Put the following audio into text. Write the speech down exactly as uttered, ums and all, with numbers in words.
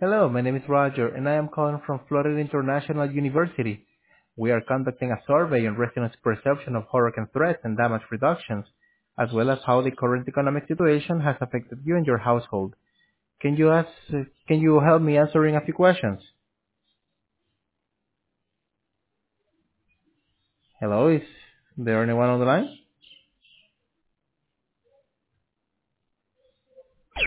Hello, my name is Roger, and I am calling from Florida International University. We are conducting a survey on residents' perception of hurricane threats and damage reductions, as well as how the current economic situation has affected you and your household. Can you ask, can you help me answering a few questions? Hello, is there anyone on the line?